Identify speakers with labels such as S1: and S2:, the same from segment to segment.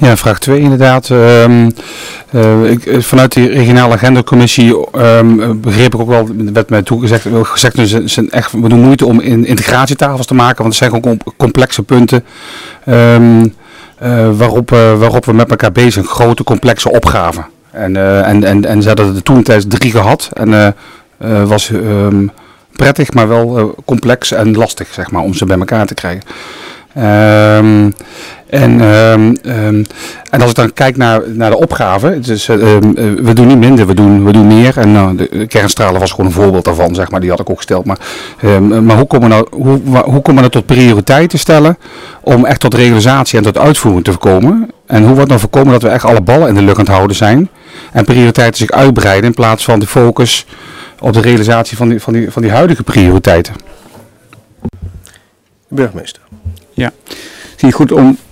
S1: Ja, vraag 2 inderdaad. Vanuit die regionale agendacommissie begreep ik ook wel, werd mij toegezegd, we doen moeite om integratietafels te maken, want het zijn gewoon complexe punten waarop we met elkaar bezig zijn, grote complexe opgaven. En ze hadden er toen tijdens 3 gehad en was prettig, maar wel complex en lastig, zeg maar, om ze bij elkaar te krijgen. En als ik dan kijk naar de opgave, dus, we doen niet minder, we doen meer. En de kernstralen was gewoon een voorbeeld daarvan, zeg maar, die had ik ook gesteld. Maar hoe komen we nou tot prioriteiten stellen om echt tot realisatie en tot uitvoering te voorkomen? En hoe wordt dan voorkomen dat we echt alle ballen in de lucht aan het houden zijn en prioriteiten zich uitbreiden in plaats van de focus op de realisatie van die huidige prioriteiten?
S2: Burgemeester.
S3: Ja, zie je goed om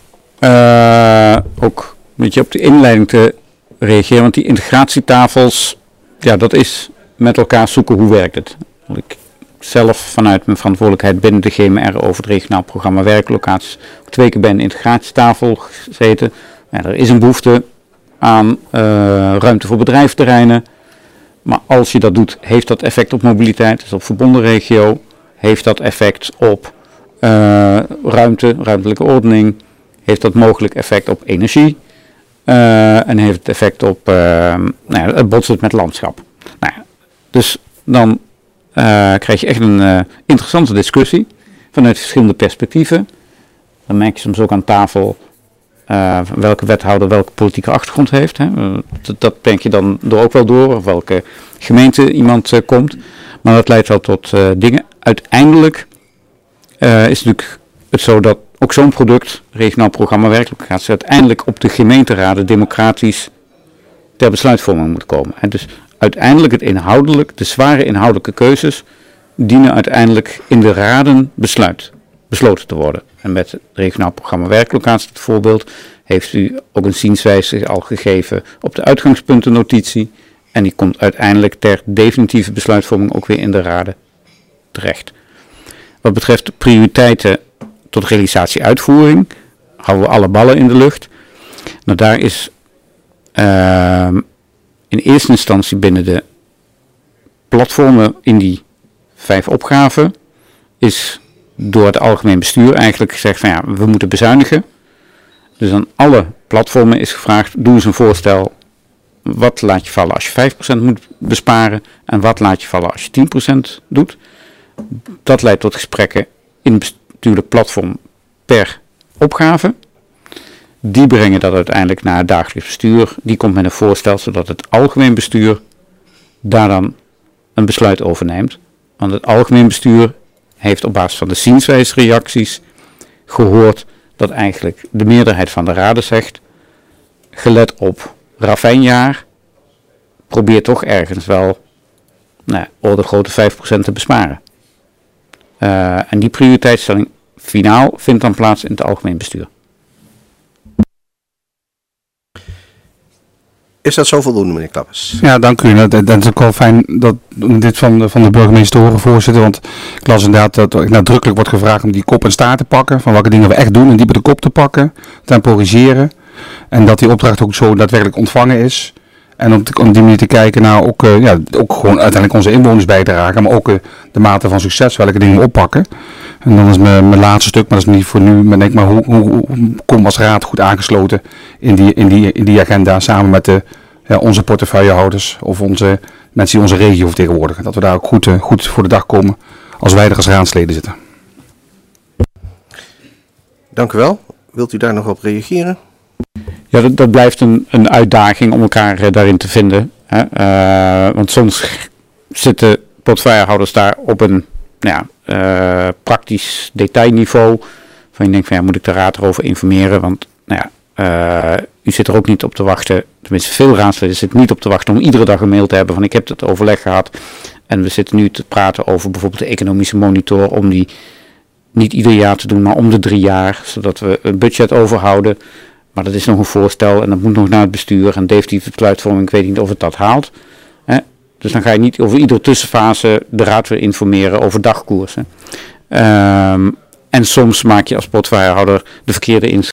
S3: ook een beetje op de inleiding te reageren, want die integratietafels, ja, dat is met elkaar zoeken hoe werkt het. Ik zelf vanuit mijn verantwoordelijkheid binnen de GMR over het regionaal programma werklocaties 2 keer bij een integratietafel gezeten. Ja, er is een behoefte aan ruimte voor bedrijfsterreinen, maar als je dat doet, heeft dat effect op mobiliteit, dus op verbonden regio, heeft dat effect op ruimtelijke ordening, heeft dat mogelijk effect op energie en heeft het effect op het botst met landschap. Nou ja, dus dan krijg je echt een interessante discussie vanuit verschillende perspectieven. Dan merk je soms ook aan tafel welke wethouder welke politieke achtergrond heeft. Hè. Dat denk je dan ook wel door, of welke gemeente iemand komt. Maar dat leidt wel tot dingen. Uiteindelijk is natuurlijk het zo dat ook zo'n product, regionaal programma werklocaties, uiteindelijk op de gemeenteraden democratisch ter besluitvorming moet komen. En dus uiteindelijk de zware inhoudelijke keuzes dienen uiteindelijk in de raden besloten te worden. En met het regionaal programma werklocaties, het voorbeeld, heeft u ook een zienswijze al gegeven op de uitgangspuntennotitie. En die komt uiteindelijk ter definitieve besluitvorming ook weer in de raden terecht. Wat betreft de prioriteiten tot realisatie uitvoering, houden we alle ballen in de lucht. Nou, daar is in eerste instantie binnen de platformen in die 5 opgaven, is door het algemeen bestuur eigenlijk gezegd van ja, we moeten bezuinigen. Dus aan alle platformen is gevraagd, doe eens een voorstel. Wat laat je vallen als je 5% moet besparen en wat laat je vallen als je 10% doet. Dat leidt tot gesprekken in het bestuurlijk platform per opgave. Die brengen dat uiteindelijk naar het dagelijks bestuur. Die komt met een voorstel zodat het algemeen bestuur daar dan een besluit over neemt. Want het algemeen bestuur heeft op basis van de zienswijsreacties gehoord dat eigenlijk de meerderheid van de raden zegt, gelet op ravijnjaar, probeer toch ergens wel orde grote 5% te besparen. En die prioriteitsstelling finaal vindt dan plaats in het algemeen bestuur.
S2: Is dat zo voldoende, meneer Klappers?
S1: Ja, dank u. Dat is ook wel fijn dat dit van de burgemeester te horen, voorzitter. Want ik las inderdaad dat nadrukkelijk wordt gevraagd om die kop en staart te pakken. Van welke dingen we echt doen en die bij de kop te pakken. Temporiseren. En dat die opdracht ook zo daadwerkelijk ontvangen is. En om die manier te kijken naar ook gewoon uiteindelijk onze inwoners bijdragen. Maar ook de mate van succes, welke dingen we oppakken. En dan is mijn laatste stuk, maar dat is niet voor nu. Maar denk maar hoe kom als raad goed aangesloten in die agenda samen met onze portefeuillehouders of onze mensen die onze regio vertegenwoordigen. Dat we daar ook goed voor de dag komen als wij er als raadsleden zitten.
S2: Dank u wel. Wilt u daar nog op reageren?
S3: Ja, dat blijft een uitdaging om elkaar daarin te vinden. Hè? Want soms zitten portefeuillehouders daar op een praktisch detailniveau. Van je denkt van moet ik de raad erover informeren? Want u zit er ook niet op te wachten. Tenminste, veel raadsleden zitten niet op te wachten om iedere dag een mail te hebben van ik heb het overleg gehad. En we zitten nu te praten over bijvoorbeeld de economische monitor. Om die niet ieder jaar te doen, maar om de 3 jaar. Zodat we een budget overhouden. Maar dat is nog een voorstel en dat moet nog naar het bestuur. En definitieve besluitvorming, ik weet niet of het dat haalt. Dus dan ga je niet over iedere tussenfase de raad weer informeren over dagkoersen. En soms maak je als portefeuillehouder de verkeerde